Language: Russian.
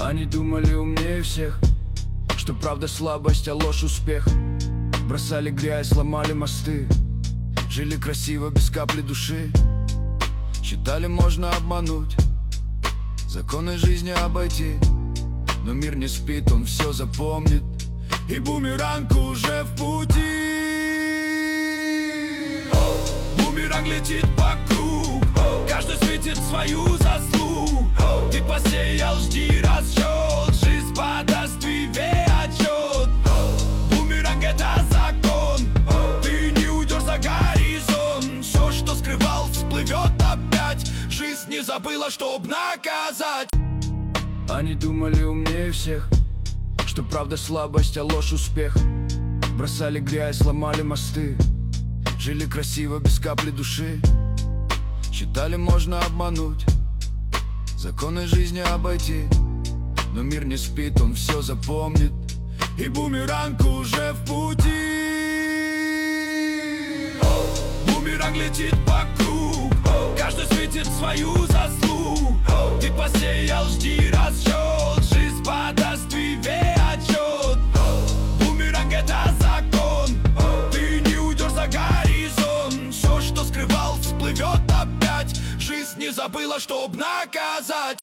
Они думали умнее всех, что правда слабость, а ложь успех. Бросали грязь, ломали мосты, жили красиво без капли души. Считали, можно обмануть, законы жизни обойти. Но мир не спит, он все запомнит, и бумеранг уже в пути. Бумеранг летит по кругу, каждый светит свою заслугу. Ты посеял, жди расчет, жизнь подаст тебе отчет. Бумеранг — это закон, ты не уйдешь за горизонт. Все, что скрывал, всплывет опять. Жизнь не забыла, чтоб наказать. Они думали умнее всех, что правда слабость, а ложь успех. Бросали грязь, ломали мосты, жили красиво без капли души. Считали, можно обмануть, законы жизни обойти. Но мир не спит, он все запомнит, и бумеранг уже в пути. Бумеранг летит по кругу, каждый светит свою заслугу. Ты посеял, жди расчет, жизнь подаст тебе отчет. Бумеранг — это закон, ты не уйдешь за горизонт. Все, что скрывал, всплывет опять. Жизнь не забыла, чтоб наказать.